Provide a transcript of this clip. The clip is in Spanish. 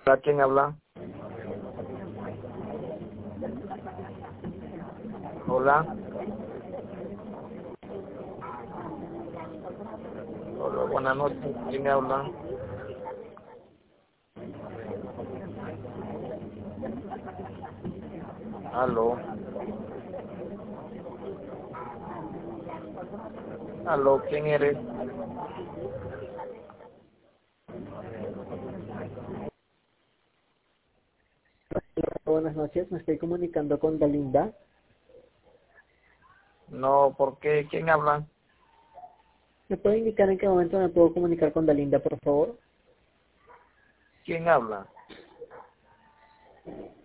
¿A quién habla? Hola. Hola, buenas noches. ¿Quién me habla? Aló. Aló, ¿quién eres? Buenas noches, me estoy comunicando con Dalinda. No, ¿por qué? ¿Quién habla? ¿Me puede indicar en qué momento me puedo comunicar con Dalinda, por favor? ¿Quién habla?